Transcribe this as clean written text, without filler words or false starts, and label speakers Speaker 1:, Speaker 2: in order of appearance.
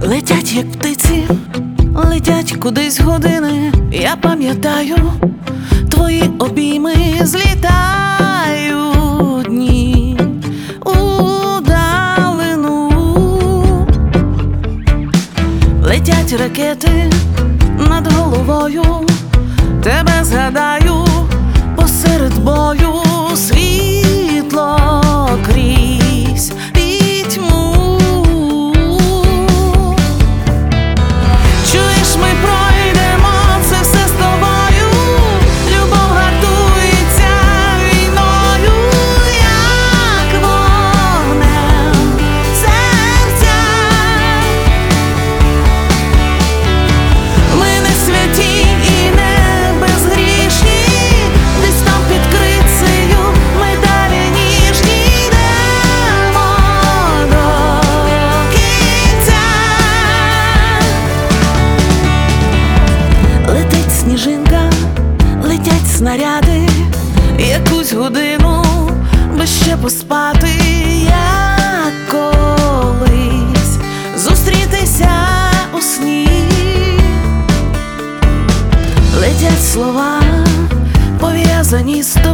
Speaker 1: Летять, як птиці, летять кудись години. Я пам'ятаю, твої обійми злітають дні у далину. Летять ракети над головою, тебе згадаю посеред бою. Світло крізь пітьму. Чуєш, ми пройдемо це все з тобою. Любов гартується війною, як вогнем серця. Ми не святі і не безгрішні, десь там під крицею ми далі ніжні йдемо до кінця. Летить сніжинка, летять снаряди, якусь годину би ще поспати, як колись зустрітися у сні. Летять слова, пов'язані з